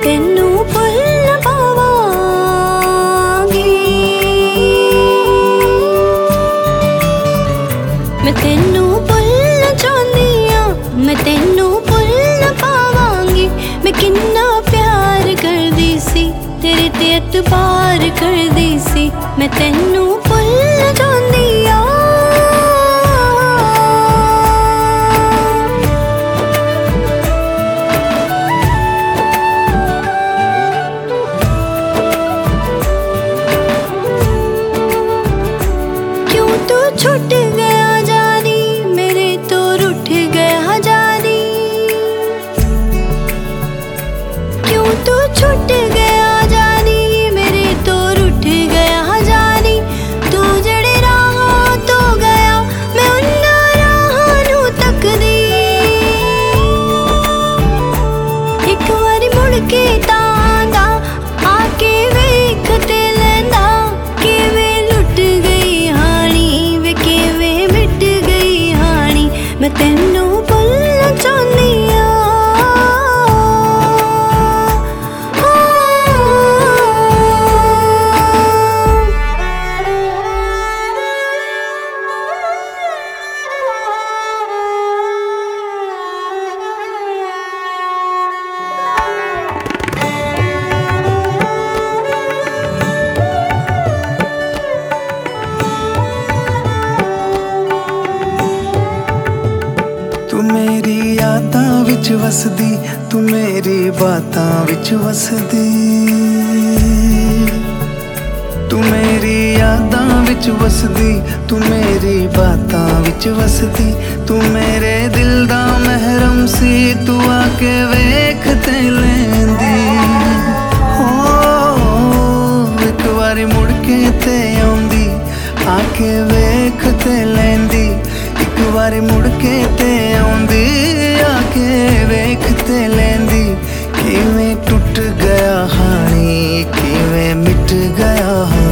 तेनू भुल ना पावांगी। मैं तेनू भुलना चाहनी आ, मैं तेनू भुल ना पावांगी। मैं किन्ना प्यार करदी सी, तेरे ते एतबार करदी सी। मैं तेनू भुलना चाहनी आ। क्यों तू छूट गया जानी, मेरे तो रूठ गया जानी। क्यों तू छूट गया जानी, मेरे तो रूठ गया जानी। तू जड़े राहां तो गया, मैं उन्हां राहां नूं तकदी। एक वारी मुड़ के तां आंदा, आके वेख ते लैंदा। किवें लुट गई हानी वे, किवें मिट गई हानी। मैं तेनू भुलना चाहनी आ। तू मेरी यादां विच वसदी, तू मेरी बातां विच वसदी। तू मेरी यादां विच वसदी, तू मेरी बातां विच वसदी। तू मेरे दिल दा महरम सी, तू आके वेख ते लैंदी। हो एक वारी मुड़ के ते आउंदी, आके वेख ते लैंदी। एक वारी मुड़ के ते आउंदी, आके वेख ते लैंदी। किवें टुट गया हानी, किवें मिट गया हानी।